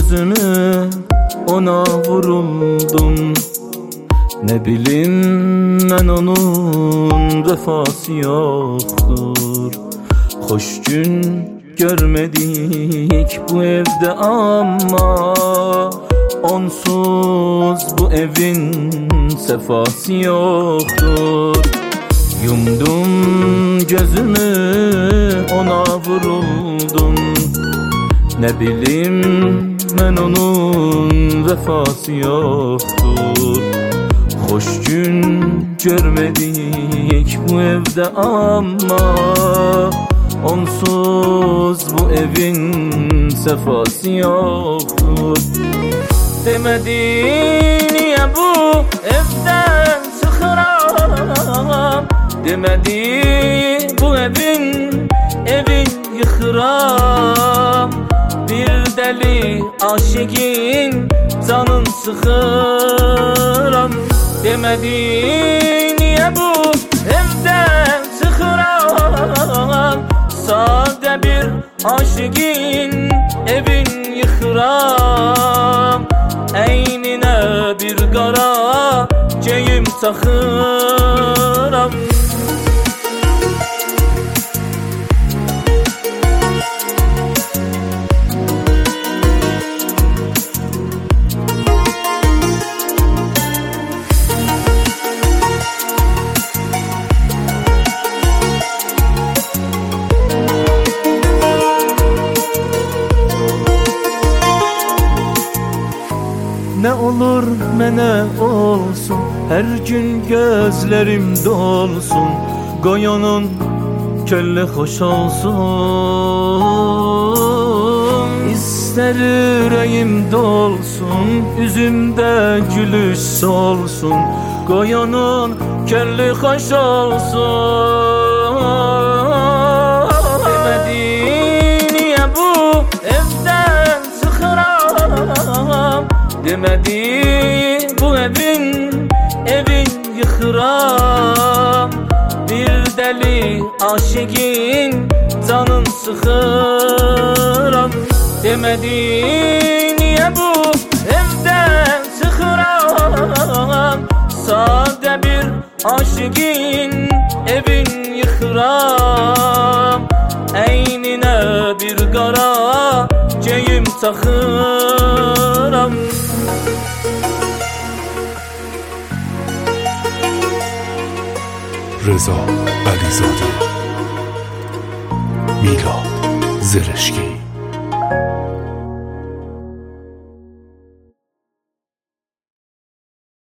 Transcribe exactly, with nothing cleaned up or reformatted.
gözünü ona vuruldum. Ne bileyim ben onun vefası yoktur. Hoş gün görmedik bu evde ama onsuz bu evin sefası yoktur. Yumdum gözümü ona vuruldum. Ne bileyim ben onun vefası yoktur. Hoş gün görmedik bu evde ama onsuz bu evin sefası yoktur. Demedi niye bu evden çıkıram, demedi bu evin evin yıkıram. Bir deli aşıkın canın sıkıram. Demedi niye bu evden çıkıram, sade bir aşıkın evin yıkıram. Eynine bir kara geyim takıram. Ne olur mene olsun, her gün gözlerim dolsun. Goyonun kölle hoş olsun. İster yüreğim dolsun, yüzümde gülüş solsun. Goyonun kölle hoş olsun. Demedi niye bu evden çıkıram, demedi bu evin evin yıkıram. Bir deli aşıkın canın sıkıram. Demedi niye bu evden çıkıram, sade bir aşıkın evin yıkıram. Eynine bir kara geyim takıram. Reza Alizade, Milad Zereshki.